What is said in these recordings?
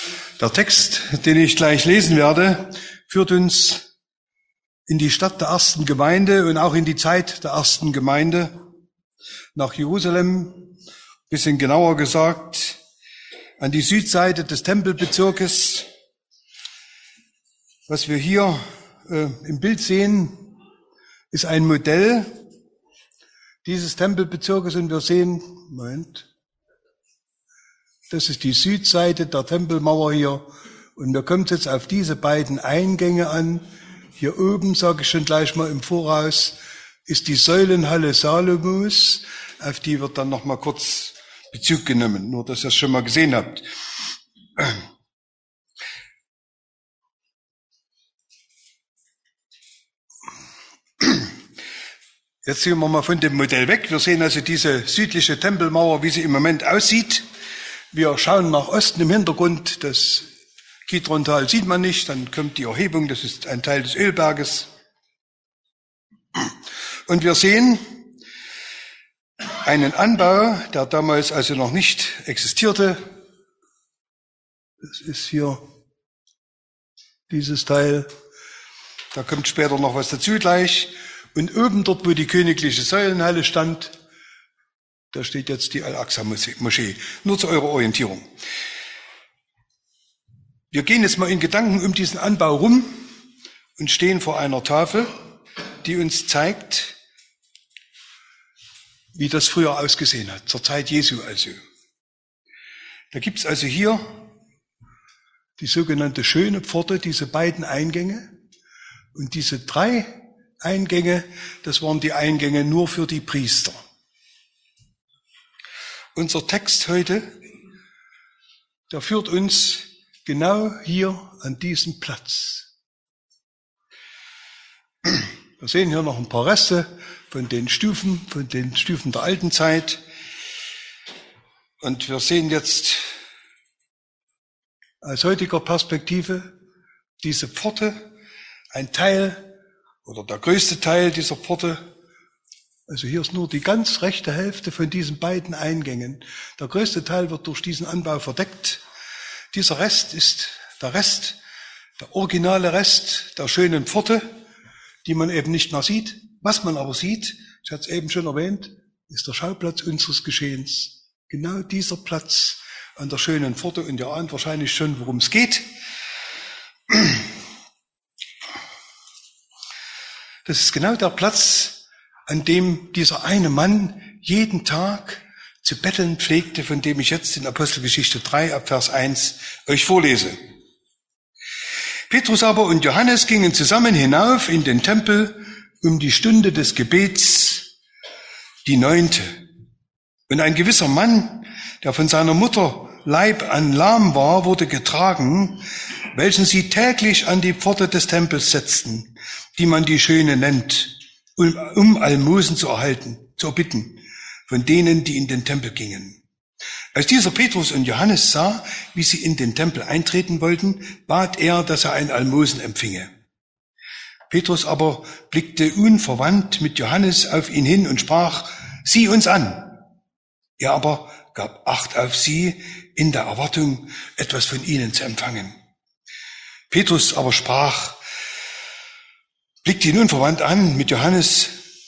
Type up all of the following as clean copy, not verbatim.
Der Text, den ich gleich lesen werde, führt uns in die Stadt der ersten Gemeinde und auch in die Zeit der ersten Gemeinde nach Jerusalem, bisschen genauer gesagt, an die Südseite des Tempelbezirkes. Was wir hier im Bild sehen, ist ein Modell dieses Tempelbezirkes und wir sehen, das ist die Südseite der Tempelmauer hier und mir kommt jetzt auf diese beiden Eingänge an. Hier oben, sage ich schon gleich mal im Voraus, ist die Säulenhalle Salomos, auf die wird dann noch mal kurz Bezug genommen, nur dass ihr es schon mal gesehen habt. Jetzt sehen wir mal von dem Modell weg. Wir sehen also diese südliche Tempelmauer, wie sie im Moment aussieht. Wir schauen nach Osten im Hintergrund, das Kidrontal sieht man nicht, dann kommt die Erhebung, das ist ein Teil des Ölberges. Und wir sehen einen Anbau, der damals also noch nicht existierte. Das ist hier dieses Teil. Da kommt später noch was dazu gleich. Und oben dort, wo die königliche Säulenhalle stand, da steht jetzt die Al-Aqsa-Moschee. Nur zu eurer Orientierung. Wir gehen jetzt mal in Gedanken um diesen Anbau rum und stehen vor einer Tafel, die uns zeigt, wie das früher ausgesehen hat, zur Zeit Jesu also. Da gibt's also hier die sogenannte schöne Pforte, diese beiden Eingänge. Und diese 3 Eingänge, das waren die Eingänge nur für die Priester. Unser Text heute, der führt uns genau hier an diesen Platz. Wir sehen hier noch ein paar Reste von den Stufen der alten Zeit. Und wir sehen jetzt aus heutiger Perspektive diese Pforte, ein Teil oder der größte Teil dieser Pforte. Also hier ist nur die ganz rechte Hälfte von diesen beiden Eingängen. Der größte Teil wird durch diesen Anbau verdeckt. Dieser Rest ist der originale Rest der schönen Pforte, die man eben nicht mehr sieht. Was man aber sieht, ich hatte es eben schon erwähnt, ist der Schauplatz unseres Geschehens. Genau dieser Platz an der schönen Pforte. Und ihr ahnt wahrscheinlich schon, worum es geht. Das ist genau der Platz, an dem dieser eine Mann jeden Tag zu betteln pflegte, von dem ich jetzt in Apostelgeschichte 3 ab Vers 1 euch vorlese. Petrus aber und Johannes gingen zusammen hinauf in den Tempel um die Stunde des Gebets, die 9. Und ein gewisser Mann, der von seiner Mutter Leib an lahm war, wurde getragen, welchen sie täglich an die Pforte des Tempels setzten, die man die Schöne nennt, um Almosen zu erbitten, von denen, die in den Tempel gingen. Als dieser Petrus und Johannes sah, wie sie in den Tempel eintreten wollten, bat er, dass er ein Almosen empfinge. Petrus aber blickte unverwandt mit Johannes auf ihn hin und sprach, sieh uns an. Er aber gab Acht auf sie, in der Erwartung, etwas von ihnen zu empfangen. Petrus aber blickte ihn unverwandt an mit Johannes.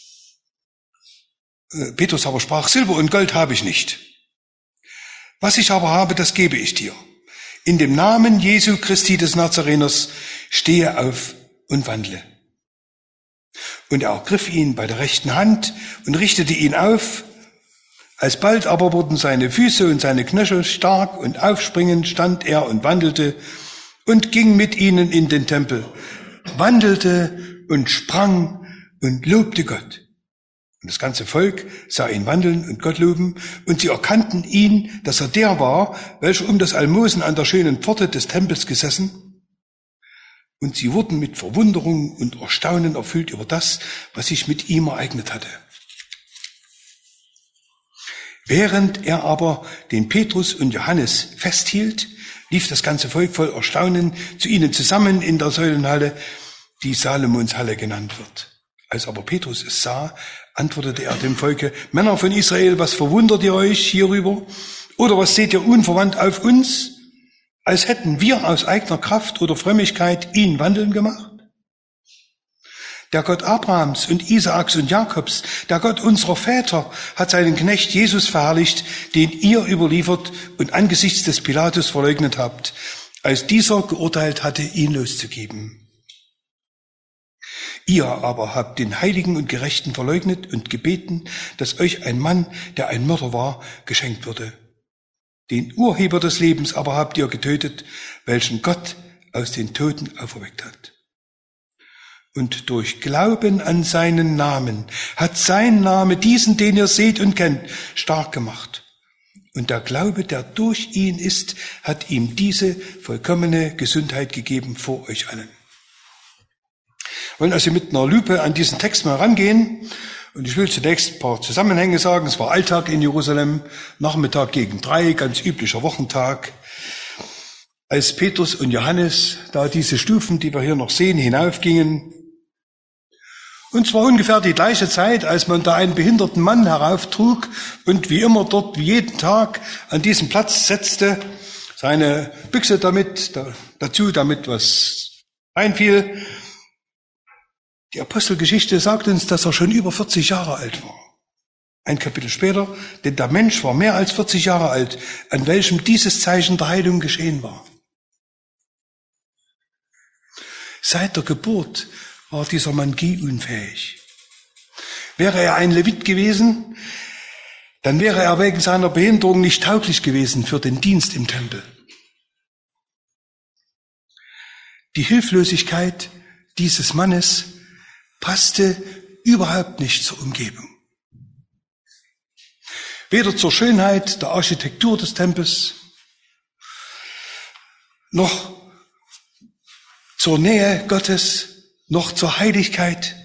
Petrus aber sprach, Silber und Gold habe ich nicht. Was ich aber habe, das gebe ich dir. In dem Namen Jesu Christi des Nazareners stehe auf und wandle. Und er ergriff ihn bei der rechten Hand und richtete ihn auf. Alsbald aber wurden seine Füße und seine Knöchel stark und aufspringend stand er und wandelte und ging mit ihnen in den Tempel, wandelte und sprang und lobte Gott. Und das ganze Volk sah ihn wandeln und Gott loben, und sie erkannten ihn, dass er der war, welcher um das Almosen an der schönen Pforte des Tempels gesessen. Und sie wurden mit Verwunderung und Erstaunen erfüllt über das, was sich mit ihm ereignet hatte. Während er aber den Petrus und Johannes festhielt, lief das ganze Volk voll Erstaunen zu ihnen zusammen in der Säulenhalle, die Salomonshalle genannt wird. Als aber Petrus es sah, antwortete er dem Volke, Männer von Israel, was verwundert ihr euch hierüber? Oder was seht ihr unverwandt auf uns? als hätten wir aus eigener Kraft oder Frömmigkeit ihn wandeln gemacht? Der Gott Abrahams und Isaaks und Jakobs, der Gott unserer Väter, hat seinen Knecht Jesus verherrlicht, den ihr überliefert und angesichts des Pilatus verleugnet habt, als dieser geurteilt hatte, ihn loszugeben. Ihr aber habt den Heiligen und Gerechten verleugnet und gebeten, dass euch ein Mann, der ein Mörder war, geschenkt würde. Den Urheber des Lebens aber habt ihr getötet, welchen Gott aus den Toten auferweckt hat. Und durch Glauben an seinen Namen hat sein Name diesen, den ihr seht und kennt, stark gemacht. Und der Glaube, der durch ihn ist, hat ihm diese vollkommene Gesundheit gegeben vor euch allen. Wir wollen also mit einer Lupe an diesen Text mal rangehen. Und ich will zunächst ein paar Zusammenhänge sagen. Es war Alltag in Jerusalem, Nachmittag gegen 3, ganz üblicher Wochentag. Als Petrus und Johannes da diese Stufen, die wir hier noch sehen, hinaufgingen. Und zwar ungefähr die gleiche Zeit, als man da einen behinderten Mann herauftrug und wie immer dort, wie jeden Tag an diesem Platz setzte, seine Büchse dazu, damit was einfiel. Die Apostelgeschichte sagt uns, dass er schon über 40 Jahre alt war. Ein Kapitel später, denn der Mensch war mehr als 40 Jahre alt, an welchem dieses Zeichen der Heilung geschehen war. Seit der Geburt war dieser Mann gehunfähig. Wäre er ein Levit gewesen, dann wäre er wegen seiner Behinderung nicht tauglich gewesen für den Dienst im Tempel. Die Hilflosigkeit dieses Mannes passte überhaupt nicht zur Umgebung. Weder zur Schönheit der Architektur des Tempels, noch zur Nähe Gottes, noch zur Heiligkeit.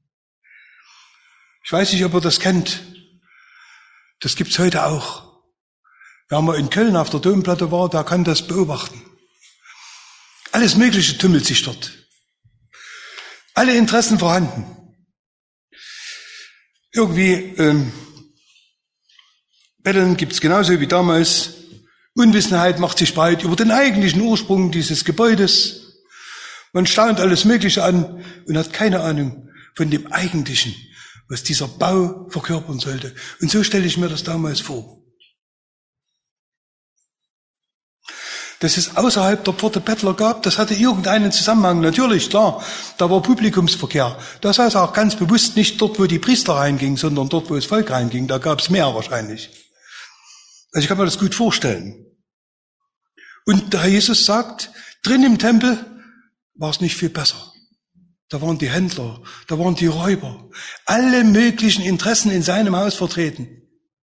Ich weiß nicht, ob ihr das kennt. Das gibt's heute auch. Wer mal in Köln auf der Domplatte war, der kann das beobachten. Alles Mögliche tümmelt sich dort. Alle Interessen vorhanden. Irgendwie Betteln gibt's genauso wie damals. Unwissenheit macht sich breit über den eigentlichen Ursprung dieses Gebäudes. Man staunt alles Mögliche an und hat keine Ahnung von dem Eigentlichen, was dieser Bau verkörpern sollte. Und so stelle ich mir das damals vor. Dass es außerhalb der Pforte Bettler gab, das hatte irgendeinen Zusammenhang. Natürlich, klar, da war Publikumsverkehr. Das heißt auch ganz bewusst nicht dort, wo die Priester reingingen, sondern dort, wo das Volk reinging. Da gab es mehr wahrscheinlich. Also ich kann mir das gut vorstellen. Und der Herr Jesus sagt, drin im Tempel war es nicht viel besser. Da waren die Händler, da waren die Räuber, alle möglichen Interessen in seinem Haus vertreten.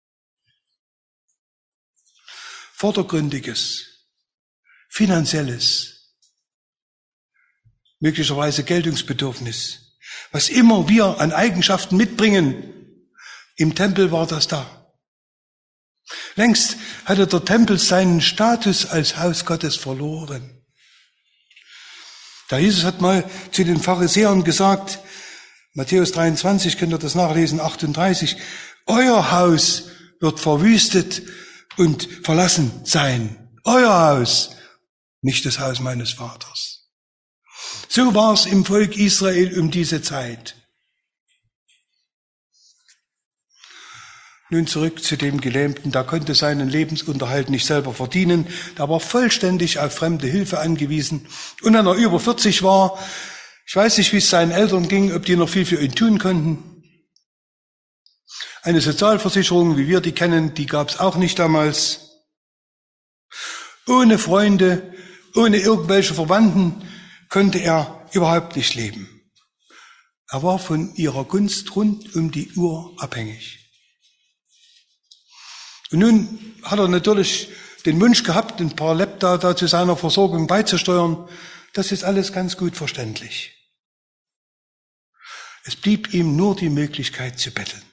Vordergründiges, Finanzielles, möglicherweise Geltungsbedürfnis, was immer wir an Eigenschaften mitbringen, im Tempel war das da. Längst hatte der Tempel seinen Status als Haus Gottes verloren. Der Jesus hat mal zu den Pharisäern gesagt, Matthäus 23, könnt ihr das nachlesen, 38, euer Haus wird verwüstet und verlassen sein. Euer Haus, nicht das Haus meines Vaters. So war es im Volk Israel um diese Zeit. Nun zurück zu dem Gelähmten, der konnte seinen Lebensunterhalt nicht selber verdienen, der war vollständig auf fremde Hilfe angewiesen. Und wenn er über 40 war, ich weiß nicht, wie es seinen Eltern ging, ob die noch viel für ihn tun konnten. Eine Sozialversicherung, wie wir die kennen, die gab es auch nicht damals. Ohne Freunde, ohne irgendwelche Verwandten konnte er überhaupt nicht leben. Er war von ihrer Gunst rund um die Uhr abhängig. Und nun hat er natürlich den Wunsch gehabt, ein paar Lepta da zu seiner Versorgung beizusteuern. Das ist alles ganz gut verständlich. Es blieb ihm nur die Möglichkeit zu betteln.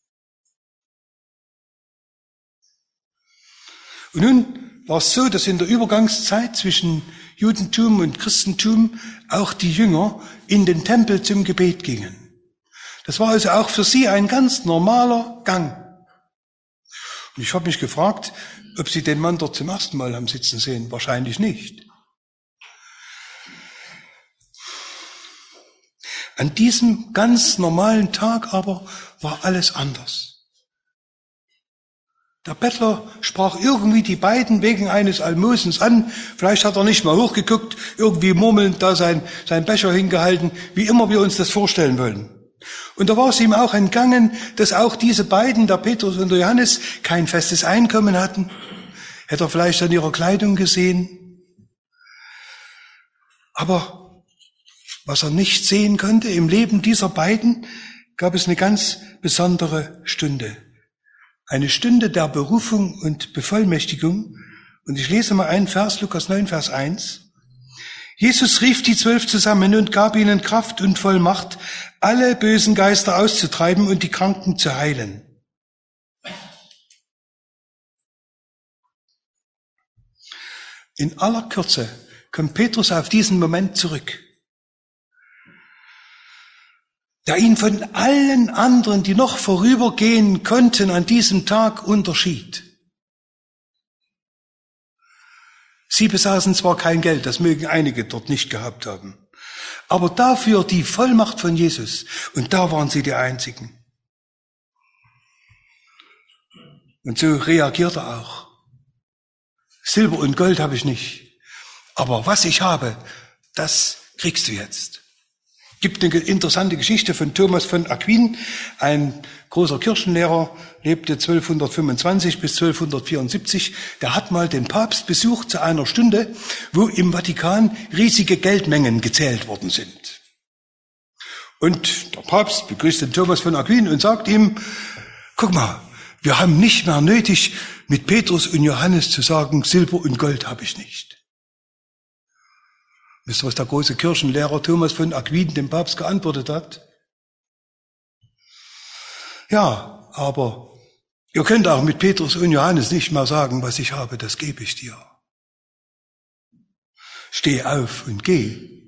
Und nun war es so, dass in der Übergangszeit zwischen Judentum und Christentum auch die Jünger in den Tempel zum Gebet gingen. Das war also auch für sie ein ganz normaler Gang. Und ich habe mich gefragt, ob sie den Mann dort zum ersten Mal haben sitzen sehen? Wahrscheinlich nicht. An diesem ganz normalen Tag aber war alles anders. Der Bettler sprach irgendwie die beiden wegen eines Almosens an. Vielleicht hat er nicht mal hochgeguckt, irgendwie murmelnd da sein Becher hingehalten, wie immer wir uns das vorstellen wollen. Und da war es ihm auch entgangen, dass auch diese beiden, der Petrus und der Johannes, kein festes Einkommen hatten. Hätte er vielleicht an ihrer Kleidung gesehen. Aber was er nicht sehen konnte, im Leben dieser beiden gab es eine ganz besondere Stunde. Eine Stunde der Berufung und Bevollmächtigung. Und ich lese mal einen Vers, Lukas 9, Vers 1. Jesus rief die 12 zusammen und gab ihnen Kraft und Vollmacht, alle bösen Geister auszutreiben und die Kranken zu heilen. In aller Kürze kommt Petrus auf diesen Moment zurück, der ihn von allen anderen, die noch vorübergehen konnten, an diesem Tag unterschied. Sie besaßen zwar kein Geld, das mögen einige dort nicht gehabt haben, aber dafür die Vollmacht von Jesus, und da waren sie die Einzigen. Und so reagiert er auch. Silber und Gold habe ich nicht, aber was ich habe, das kriegst du jetzt. Gibt eine interessante Geschichte von Thomas von Aquin, ein großer Kirchenlehrer, lebte 1225 bis 1274. Der hat mal den Papst besucht zu einer Stunde, wo im Vatikan riesige Geldmengen gezählt worden sind. Und der Papst begrüßt den Thomas von Aquin und sagt ihm, guck mal, wir haben nicht mehr nötig, mit Petrus und Johannes zu sagen, Silber und Gold habe ich nicht. Wisst ihr, was der große Kirchenlehrer Thomas von Aquin dem Papst geantwortet hat? Ja, aber ihr könnt auch mit Petrus und Johannes nicht mehr sagen, was ich habe, das gebe ich dir. Steh auf und geh.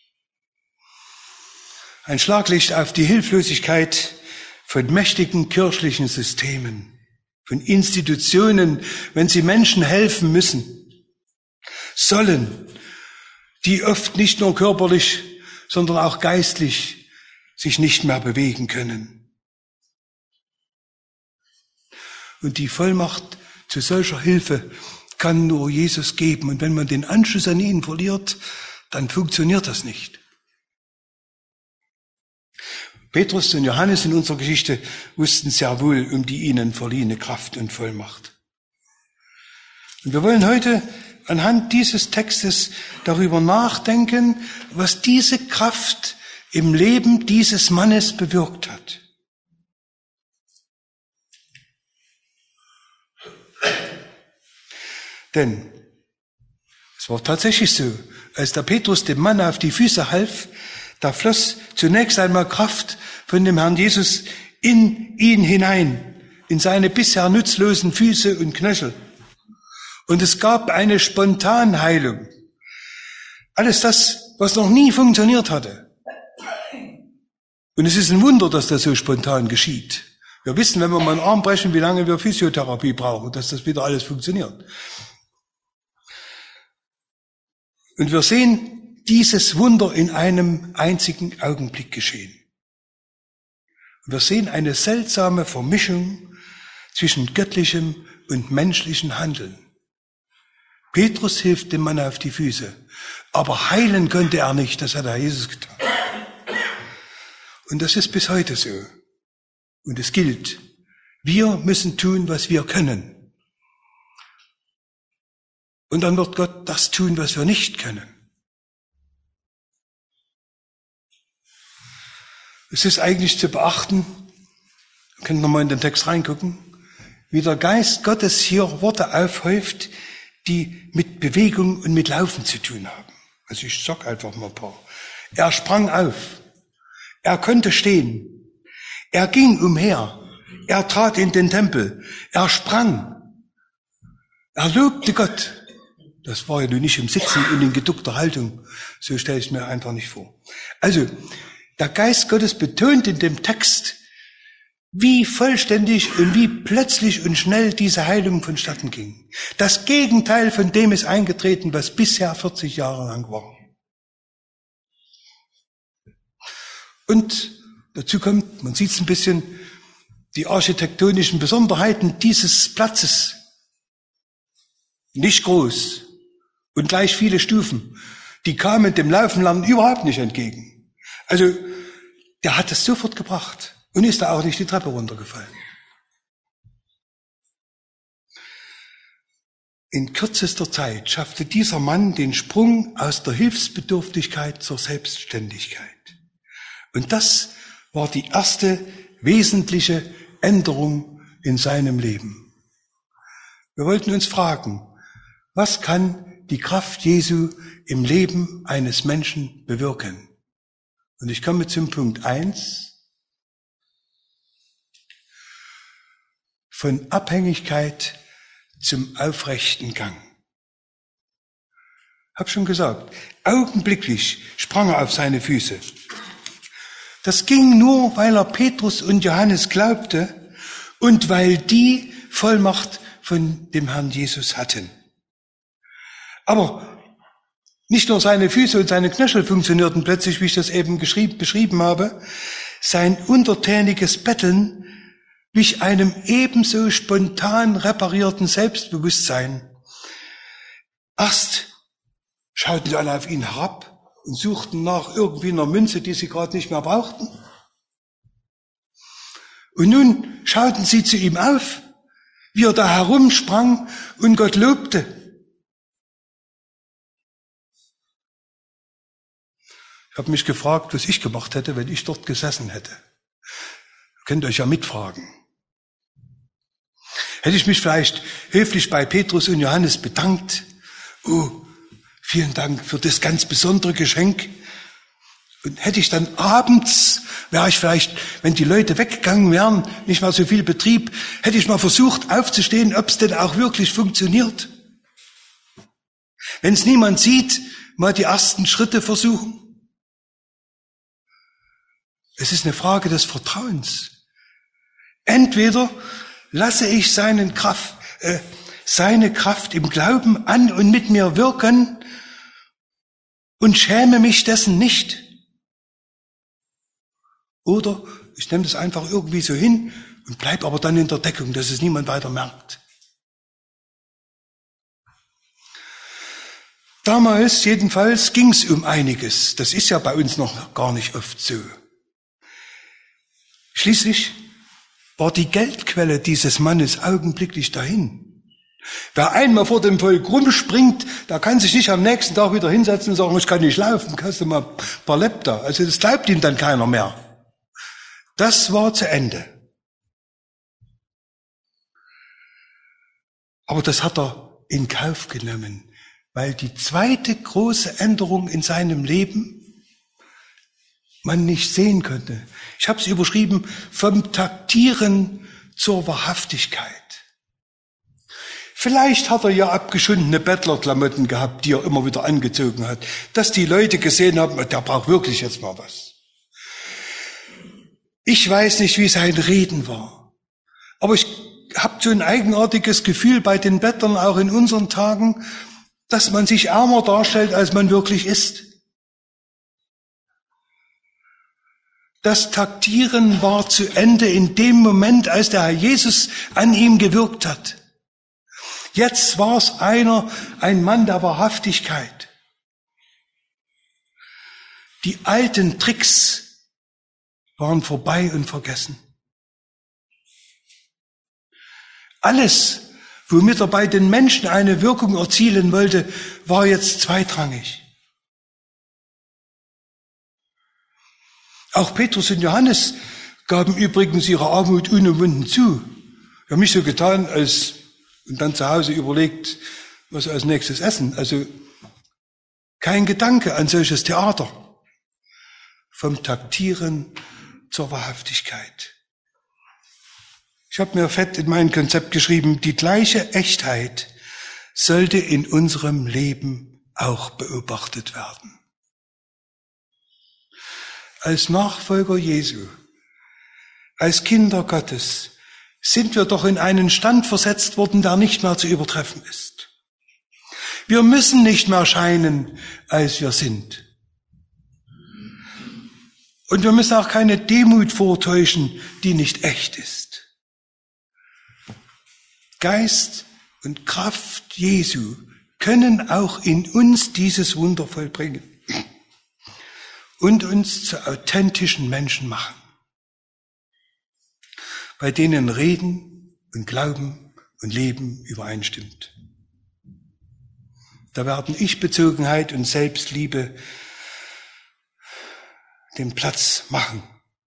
Ein Schlaglicht auf die Hilflosigkeit von mächtigen kirchlichen Systemen, von Institutionen, wenn sie Menschen helfen müssen, sollen, die oft nicht nur körperlich, sondern auch geistlich sich nicht mehr bewegen können. Und die Vollmacht zu solcher Hilfe kann nur Jesus geben. Und wenn man den Anschluss an ihn verliert, dann funktioniert das nicht. Petrus und Johannes in unserer Geschichte wussten sehr wohl um die ihnen verliehene Kraft und Vollmacht. Und wir wollen heute anhand dieses Textes darüber nachdenken, was diese Kraft im Leben dieses Mannes bewirkt hat. Denn es war tatsächlich so, als der Petrus dem Mann auf die Füße half, da floss zunächst einmal Kraft von dem Herrn Jesus in ihn hinein, in seine bisher nutzlosen Füße und Knöchel. Und es gab eine Spontanheilung. Alles das, was noch nie funktioniert hatte. Und es ist ein Wunder, dass das so spontan geschieht. Wir wissen, wenn wir mal einen Arm brechen, wie lange wir Physiotherapie brauchen, dass das wieder alles funktioniert. Und wir sehen dieses Wunder in einem einzigen Augenblick geschehen. Und wir sehen eine seltsame Vermischung zwischen göttlichem und menschlichem Handeln. Petrus hilft dem Mann auf die Füße, aber heilen konnte er nicht, das hat der Jesus getan. Und das ist bis heute so. Und es gilt, wir müssen tun, was wir können. Und dann wird Gott das tun, was wir nicht können. Es ist eigentlich zu beachten, wir können nochmal in den Text reingucken, wie der Geist Gottes hier Worte aufhäuft, die mit Bewegung und mit Laufen zu tun haben. Also ich sag einfach mal ein paar. Er sprang auf. Er konnte stehen. Er ging umher. Er trat in den Tempel. Er sprang. Er lobte Gott. Das war ja nun nicht im Sitzen und in geduckter Haltung. So stelle ich es mir einfach nicht vor. Also, der Geist Gottes betont in dem Text wie vollständig und wie plötzlich und schnell diese Heilung vonstatten ging. Das Gegenteil von dem ist eingetreten, was bisher 40 Jahre lang war. Und dazu kommt, man sieht es ein bisschen, die architektonischen Besonderheiten dieses Platzes. Nicht groß und gleich viele Stufen. Die kamen dem Laufenlernen überhaupt nicht entgegen. Also, der hat es sofort gebracht und ist da auch nicht die Treppe runtergefallen. In kürzester Zeit schaffte dieser Mann den Sprung aus der Hilfsbedürftigkeit zur Selbstständigkeit. Und das war die erste wesentliche Änderung in seinem Leben. Wir wollten uns fragen, was kann die Kraft Jesu im Leben eines Menschen bewirken? Und ich komme zum Punkt 1. Von Abhängigkeit zum aufrechten Gang. Hab schon gesagt, augenblicklich sprang er auf seine Füße. Das ging nur, weil er Petrus und Johannes glaubte und weil die Vollmacht von dem Herrn Jesus hatten. Aber nicht nur seine Füße und seine Knöchel funktionierten plötzlich, wie ich das eben beschrieben habe. Sein untertäniges Betteln wich einem ebenso spontan reparierten Selbstbewusstsein. Erst schauten sie alle auf ihn herab und suchten nach irgendwie einer Münze, die sie gerade nicht mehr brauchten. Und nun schauten sie zu ihm auf, wie er da herumsprang und Gott lobte. Ich habe mich gefragt, was ich gemacht hätte, wenn ich dort gesessen hätte. Ihr könnt euch ja mitfragen. Hätte ich mich vielleicht höflich bei Petrus und Johannes bedankt. Oh, vielen Dank für das ganz besondere Geschenk. Und hätte ich dann abends, wäre ich vielleicht, wenn die Leute weggegangen wären, nicht mehr so viel Betrieb, hätte ich mal versucht aufzustehen, ob es denn auch wirklich funktioniert. Wenn es niemand sieht, mal die ersten Schritte versuchen. Es ist eine Frage des Vertrauens. Entweder lasse ich seine Kraft im Glauben an und mit mir wirken und schäme mich dessen nicht. Oder ich nehme das einfach irgendwie so hin und bleib aber dann in der Deckung, dass es niemand weiter merkt. Damals jedenfalls ging es um einiges. Das ist ja bei uns noch gar nicht oft so. Schließlich war die Geldquelle dieses Mannes augenblicklich dahin. Wer einmal vor dem Volk rumspringt, der kann sich nicht am nächsten Tag wieder hinsetzen und sagen, ich kann nicht laufen, kannst du mal ein paar Lepta. Also das glaubt ihm dann keiner mehr. Das war zu Ende. Aber das hat er in Kauf genommen, weil die zweite große Änderung in seinem Leben man nicht sehen konnte. Ich habe es überschrieben, vom Taktieren zur Wahrhaftigkeit. Vielleicht hat er ja abgeschundene Bettlerklamotten gehabt, die er immer wieder angezogen hat, dass die Leute gesehen haben, der braucht wirklich jetzt mal was. Ich weiß nicht, wie sein Reden war, aber ich habe so ein eigenartiges Gefühl bei den Bettlern, auch in unseren Tagen, dass man sich ärmer darstellt, als man wirklich ist. Das Taktieren war zu Ende in dem Moment, als der Herr Jesus an ihm gewirkt hat. Jetzt war es ein Mann der Wahrhaftigkeit. Die alten Tricks waren vorbei und vergessen. Alles, womit er bei den Menschen eine Wirkung erzielen wollte, war jetzt zweitrangig. Auch Petrus und Johannes gaben übrigens ihre Armut unumwunden zu. Wir haben nicht so getan, und dann zu Hause überlegt, was wir als nächstes essen. Also kein Gedanke an solches Theater. Vom Taktieren zur Wahrhaftigkeit. Ich habe mir fett in mein Konzept geschrieben, die gleiche Echtheit sollte in unserem Leben auch beobachtet werden. Als Nachfolger Jesu als Kinder Gottes sind wir doch in einen Stand versetzt worden, der nicht mehr zu übertreffen ist. Wir müssen nicht mehr scheinen, als wir sind. Und wir müssen auch keine Demut vortäuschen, die nicht echt ist. Geist und Kraft Jesu können auch in uns dieses Wunder vollbringen und uns zu authentischen Menschen machen, bei denen Reden und Glauben und Leben übereinstimmt. Da werden Ich-Bezogenheit und Selbstliebe den Platz machen.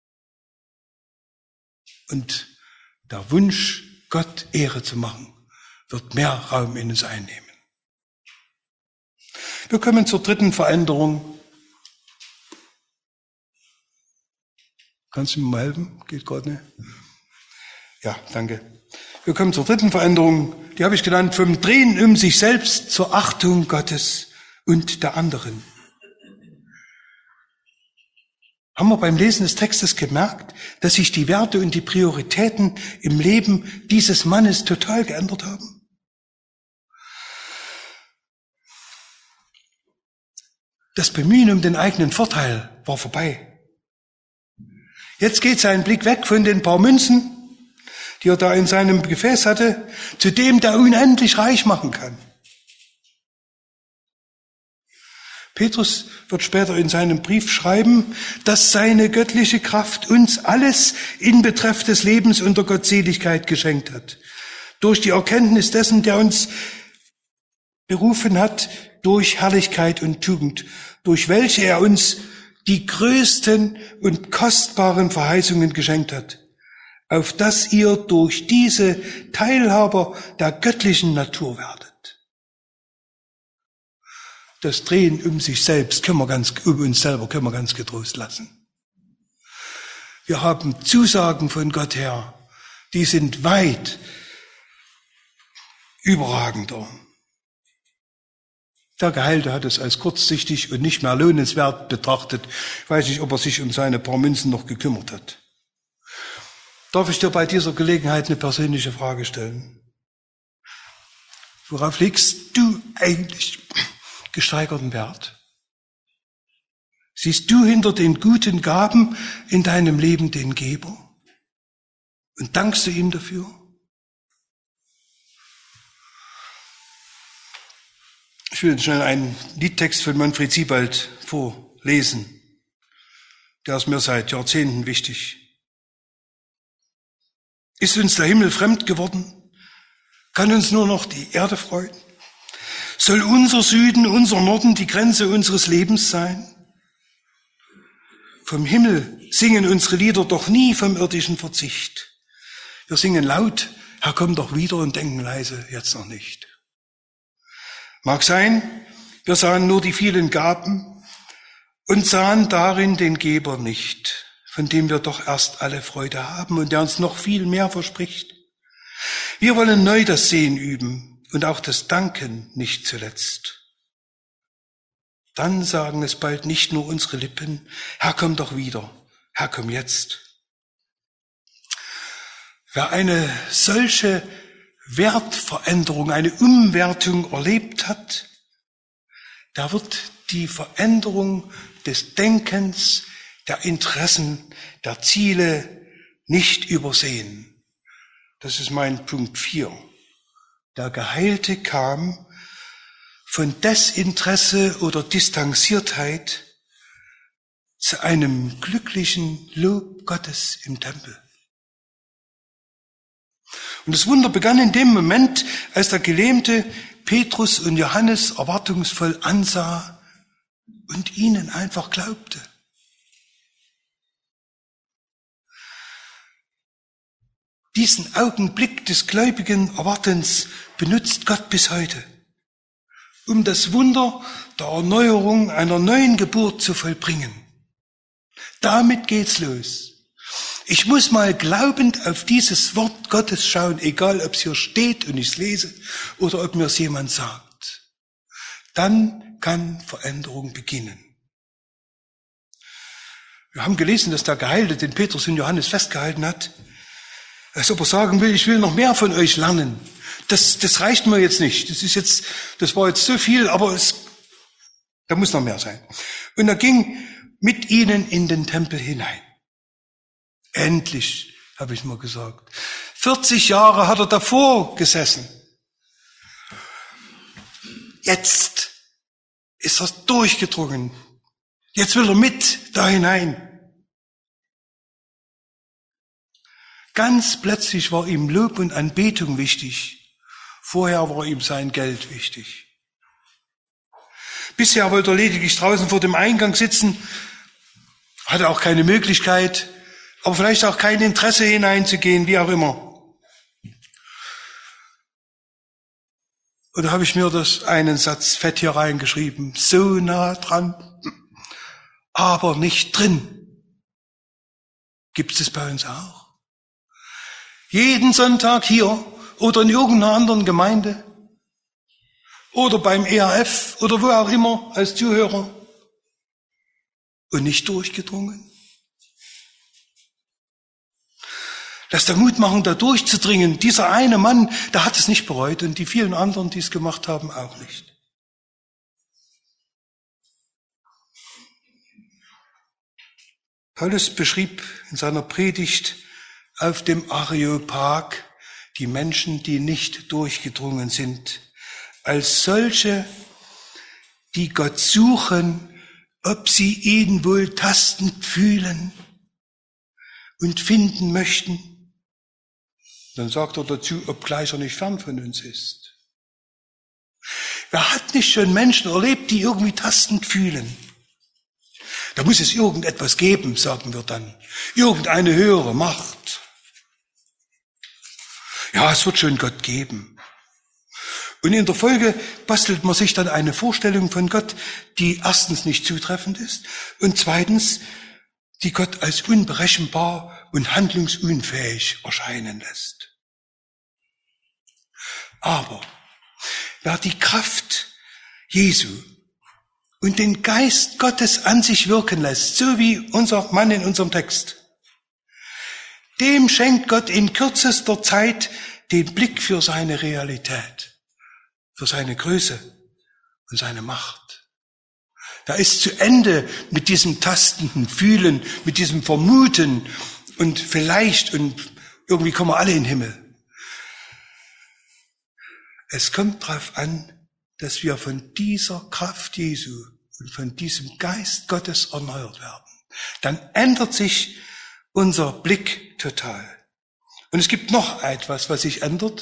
Und der Wunsch, Gott Ehre zu machen, wird mehr Raum in uns einnehmen. Wir kommen zur dritten Veränderung. Kannst du mir mal helfen? Geht gerade nicht. Ja, danke. Wir kommen zur dritten Veränderung. Die habe ich genannt, vom Drehen um sich selbst zur Achtung Gottes und der anderen. Haben wir beim Lesen des Textes gemerkt, dass sich die Werte und die Prioritäten im Leben dieses Mannes total geändert haben? Das Bemühen um den eigenen Vorteil war vorbei. Jetzt geht sein Blick weg von den paar Münzen, die er da in seinem Gefäß hatte, zu dem, der unendlich reich machen kann. Petrus wird später in seinem Brief schreiben, dass seine göttliche Kraft uns alles in Betreff des Lebens und der Gottseligkeit geschenkt hat. Durch die Erkenntnis dessen, der uns berufen hat, durch Herrlichkeit und Tugend, durch welche er uns die größten und kostbaren Verheißungen geschenkt hat, auf dass ihr durch diese Teilhaber der göttlichen Natur werdet. Das Drehen um sich selbst um uns selber können wir ganz getrost lassen. Wir haben Zusagen von Gott her, die sind weit überragender. Der Geheilte hat es als kurzsichtig und nicht mehr lohnenswert betrachtet. Ich weiß nicht, ob er sich um seine paar Münzen noch gekümmert hat. Darf ich dir bei dieser Gelegenheit eine persönliche Frage stellen? Worauf legst du eigentlich gesteigerten Wert? Siehst du hinter den guten Gaben in deinem Leben den Geber? Und dankst du ihm dafür? Ich will schnell einen Liedtext von Manfred Siebald vorlesen. Der ist mir seit Jahrzehnten wichtig. Ist uns der Himmel fremd geworden? Kann uns nur noch die Erde freuen? Soll unser Süden, unser Norden die Grenze unseres Lebens sein? Vom Himmel singen unsere Lieder doch nie vom irdischen Verzicht. Wir singen laut, Herr, komm doch wieder, und denken leise, jetzt noch nicht. Mag sein, wir sahen nur die vielen Gaben und sahen darin den Geber nicht, von dem wir doch erst alle Freude haben und der uns noch viel mehr verspricht. Wir wollen neu das Sehen üben und auch das Danken nicht zuletzt. Dann sagen es bald nicht nur unsere Lippen, Herr, komm doch wieder, Herr, komm jetzt. Wer eine solche Wertveränderung, eine Umwertung erlebt hat, da wird die Veränderung des Denkens, der Interessen, der Ziele nicht übersehen. Das ist mein Punkt 4. Der Geheilte kam von Desinteresse oder Distanziertheit zu einem glücklichen Lob Gottes im Tempel. Und das Wunder begann in dem Moment, als der Gelähmte Petrus und Johannes erwartungsvoll ansah und ihnen einfach glaubte. Diesen Augenblick des gläubigen Erwartens benutzt Gott bis heute, um das Wunder der Erneuerung einer neuen Geburt zu vollbringen. Damit geht's los. Ich muss mal glaubend auf dieses Wort Gottes schauen, egal ob es hier steht und ich es lese oder ob mir es jemand sagt. Dann kann Veränderung beginnen. Wir haben gelesen, dass der Geheilte den Petrus und Johannes festgehalten hat, als ob er sagen will, ich will noch mehr von euch lernen. Das reicht mir jetzt nicht. Das war jetzt so viel, aber da muss noch mehr sein. Und er ging mit ihnen in den Tempel hinein. Endlich, habe ich mal gesagt. 40 Jahre hat er davor gesessen. Jetzt ist er durchgedrungen. Jetzt will er mit da hinein. Ganz plötzlich war ihm Lob und Anbetung wichtig. Vorher war ihm sein Geld wichtig. Bisher wollte er lediglich draußen vor dem Eingang sitzen, hatte auch keine Möglichkeit, aber vielleicht auch kein Interesse hineinzugehen, wie auch immer. Und da habe ich mir einen Satz fett hier reingeschrieben, so nah dran, aber nicht drin. Gibt es bei uns auch? Jeden Sonntag hier oder in irgendeiner anderen Gemeinde oder beim ERF oder wo auch immer als Zuhörer und nicht durchgedrungen. Lass der Mut machen, da durchzudringen. Dieser eine Mann, der hat es nicht bereut und die vielen anderen, die es gemacht haben, auch nicht. Paulus beschrieb in seiner Predigt auf dem Areopag die Menschen, die nicht durchgedrungen sind, als solche, die Gott suchen, ob sie ihn wohl tastend fühlen und finden möchten. Dann sagt er dazu, obgleich er nicht fern von uns ist. Wer hat nicht schon Menschen erlebt, die irgendwie tastend fühlen? Da muss es irgendetwas geben, sagen wir dann. Irgendeine höhere Macht. Ja, es wird schon Gott geben. Und in der Folge bastelt man sich dann eine Vorstellung von Gott, die erstens nicht zutreffend ist und zweitens, die Gott als unberechenbar und handlungsunfähig erscheinen lässt. Aber wer die Kraft Jesu und den Geist Gottes an sich wirken lässt, so wie unser Mann in unserem Text, dem schenkt Gott in kürzester Zeit den Blick für seine Realität, für seine Größe und seine Macht. Da ist zu Ende mit diesem tastenden Fühlen, mit diesem Vermuten und vielleicht und irgendwie kommen wir alle in den Himmel. Es kommt darauf an, dass wir von dieser Kraft Jesu und von diesem Geist Gottes erneuert werden. Dann ändert sich unser Blick total. Und es gibt noch etwas, was sich ändert.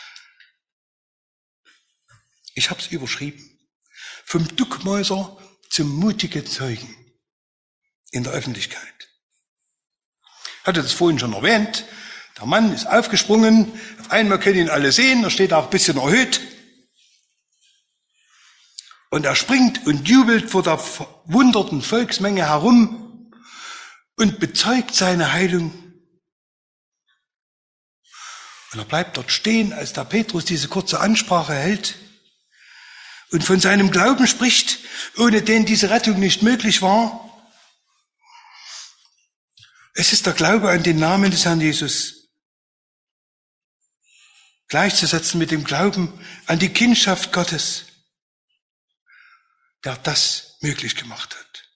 Ich habe es überschrieben. Vom Duckmäuser zum mutigen Zeugen in der Öffentlichkeit. Ich hatte das vorhin schon erwähnt. Der Mann ist aufgesprungen. Auf einmal können ihn alle sehen. Er steht auch ein bisschen erhöht. Und er springt und jubelt vor der verwunderten Volksmenge herum und bezeugt seine Heilung. Und er bleibt dort stehen, als der Petrus diese kurze Ansprache hält und von seinem Glauben spricht, ohne den diese Rettung nicht möglich war. Es ist der Glaube an den Namen des Herrn Jesus, gleichzusetzen mit dem Glauben an die Kindschaft Gottes, der das möglich gemacht hat.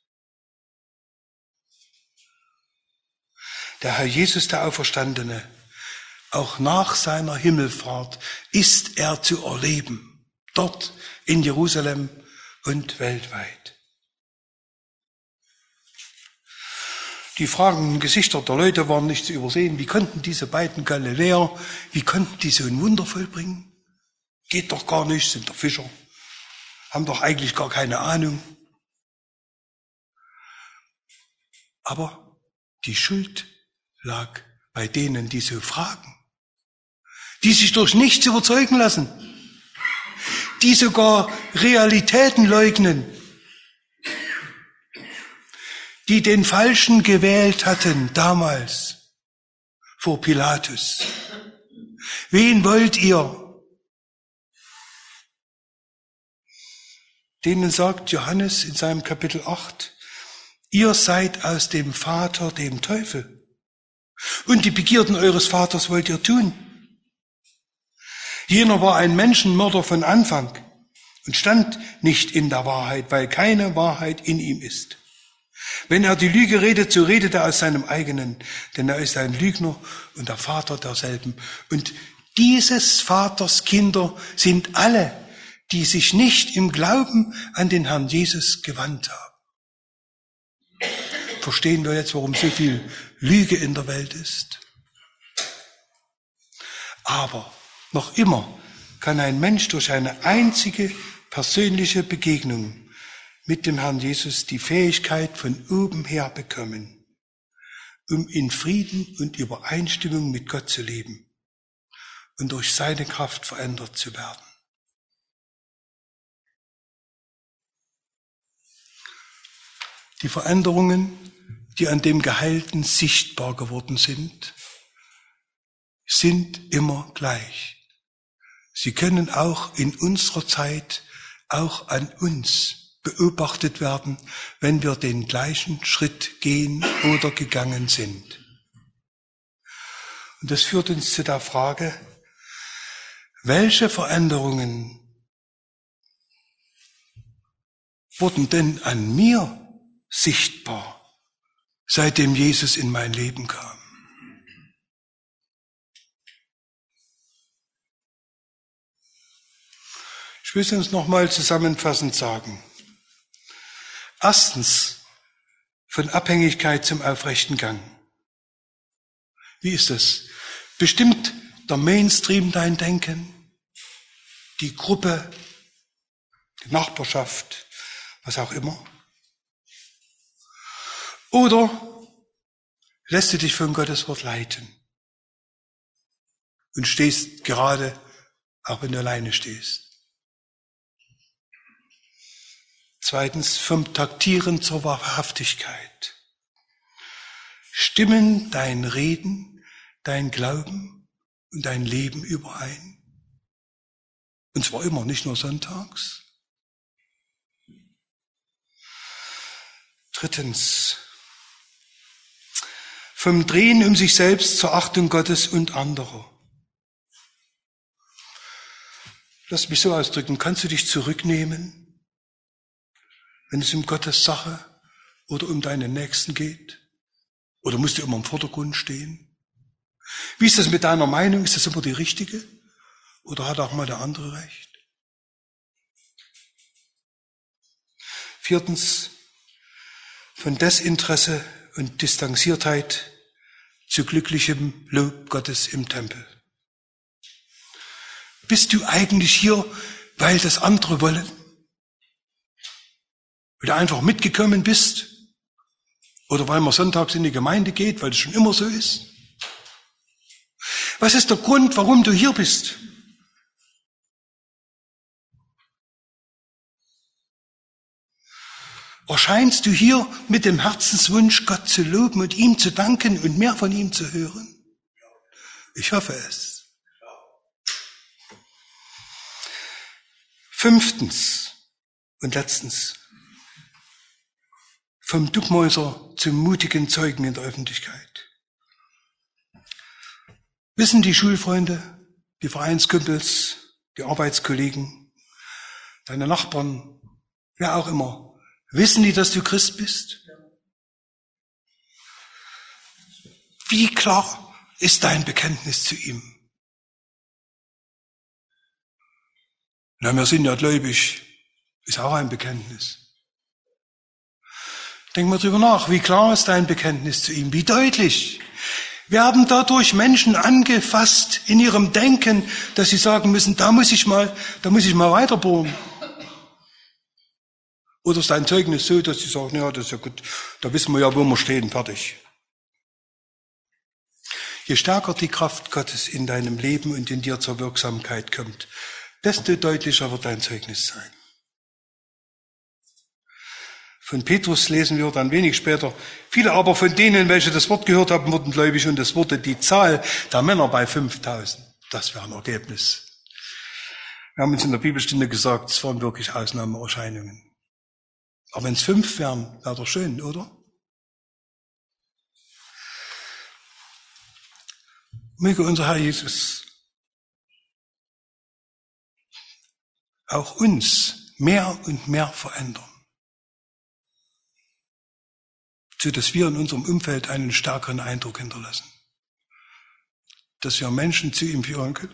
Der Herr Jesus, der Auferstandene, auch nach seiner Himmelfahrt ist er zu erleben, dort in Jerusalem und weltweit. Die fragenden Gesichter der Leute waren nicht zu übersehen. Wie konnten diese beiden Galiläer, wie konnten die so ein Wunder vollbringen? Geht doch gar nicht, sind doch Fischer, haben doch eigentlich gar keine Ahnung. Aber die Schuld lag bei denen, die so fragen, die sich durch nichts überzeugen lassen, die sogar Realitäten leugnen, die den Falschen gewählt hatten damals vor Pilatus. Wen wollt ihr? Denen sagt Johannes in seinem Kapitel 8, Ihr seid aus dem Vater, dem Teufel. Und die Begierden eures Vaters wollt ihr tun. Jener war ein Menschenmörder von Anfang und stand nicht in der Wahrheit, weil keine Wahrheit in ihm ist. Wenn er die Lüge redet, so redet er aus seinem eigenen, denn er ist ein Lügner und der Vater derselben. Und dieses Vaters Kinder sind alle, die sich nicht im Glauben an den Herrn Jesus gewandt haben. Verstehen wir jetzt, warum so viel Lüge in der Welt ist? Aber noch immer kann ein Mensch durch eine einzige persönliche Begegnung mit dem Herrn Jesus die Fähigkeit von oben her bekommen, um in Frieden und Übereinstimmung mit Gott zu leben und durch seine Kraft verändert zu werden. Die Veränderungen, die an dem Geheilten sichtbar geworden sind immer gleich. Sie können auch in unserer Zeit, auch an uns beobachtet werden, wenn wir den gleichen Schritt gehen oder gegangen sind. Und das führt uns zu der Frage, welche Veränderungen wurden denn an mir sichtbar, seitdem Jesus in mein Leben kam? Ich will es uns nochmal zusammenfassend sagen. Erstens, von Abhängigkeit zum aufrechten Gang. Wie ist das? Bestimmt der Mainstream dein Denken, die Gruppe, die Nachbarschaft, was auch immer? Oder lässt du dich von Gottes Wort leiten und stehst gerade, auch wenn du alleine stehst? Zweitens, vom Taktieren zur Wahrhaftigkeit. Stimmen dein Reden, dein Glauben und dein Leben überein? Und zwar immer, nicht nur sonntags. Drittens, vom Drehen um sich selbst zur Achtung Gottes und anderer. Lass mich so ausdrücken, kannst du dich zurücknehmen, wenn es um Gottes Sache oder um deinen Nächsten geht? Oder musst du immer im Vordergrund stehen? Wie ist das mit deiner Meinung? Ist das immer die richtige? Oder hat auch mal der andere recht? Viertens, von Desinteresse und Distanziertheit zu glücklichem Lob Gottes im Tempel. Bist du eigentlich hier, weil das andere wollen? Weil du einfach mitgekommen bist? Oder weil man sonntags in die Gemeinde geht, weil es schon immer so ist? Was ist der Grund, warum du hier bist? Erscheinst du hier mit dem Herzenswunsch, Gott zu loben und ihm zu danken und mehr von ihm zu hören? Ich hoffe es. Fünftens und letztens. Vom Duckmäuser zum mutigen Zeugen in der Öffentlichkeit. Wissen die Schulfreunde, die Vereinskumpels, die Arbeitskollegen, deine Nachbarn, wer auch immer, wissen die, dass du Christ bist? Wie klar ist dein Bekenntnis zu ihm? Na, wir sind ja gläubig, ist auch ein Bekenntnis. Denk mal drüber nach, wie klar ist dein Bekenntnis zu ihm, wie deutlich. Werden dadurch Menschen angefasst in ihrem Denken, dass sie sagen müssen, da muss ich mal weiterbohren. Oder ist dein Zeugnis so, dass sie sagen, ja, das ist ja gut, da wissen wir ja, wo wir stehen, fertig. Je stärker die Kraft Gottes in deinem Leben und in dir zur Wirksamkeit kommt, desto deutlicher wird dein Zeugnis sein. Von Petrus lesen wir dann wenig später, viele aber von denen, welche das Wort gehört haben, wurden gläubig und es wurde die Zahl der Männer bei 5000. Das wäre ein Ergebnis. Wir haben uns in der Bibelstunde gesagt, es waren wirklich Ausnahmeerscheinungen. Aber wenn es 5 wären, wäre doch schön, oder? Möge unser Herr Jesus auch uns mehr und mehr verändern, sodass wir in unserem Umfeld einen stärkeren Eindruck hinterlassen, dass wir Menschen zu ihm führen können.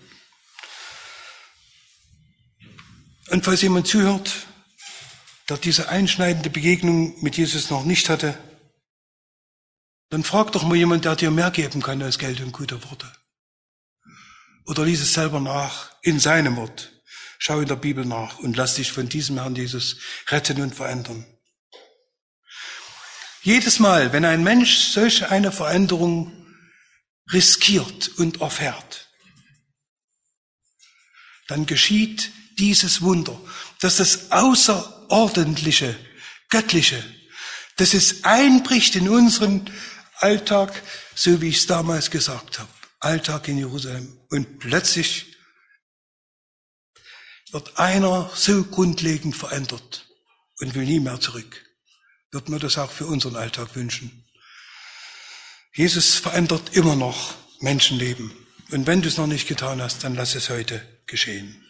Und falls jemand zuhört, der diese einschneidende Begegnung mit Jesus noch nicht hatte, dann frag doch mal jemand, der dir mehr geben kann als Geld und gute Worte. Oder lies es selber nach in seinem Wort. Schau in der Bibel nach und lass dich von diesem Herrn Jesus retten und verändern. Jedes Mal, wenn ein Mensch solch eine Veränderung riskiert und erfährt, dann geschieht dieses Wunder, dass das Außerordentliche, Göttliche, dass es einbricht in unseren Alltag, so wie ich es damals gesagt habe, Alltag in Jerusalem. Und plötzlich wird einer so grundlegend verändert und will nie mehr zurück. Wird man das auch für unseren Alltag wünschen. Jesus verändert immer noch Menschenleben. Und wenn du es noch nicht getan hast, dann lass es heute geschehen.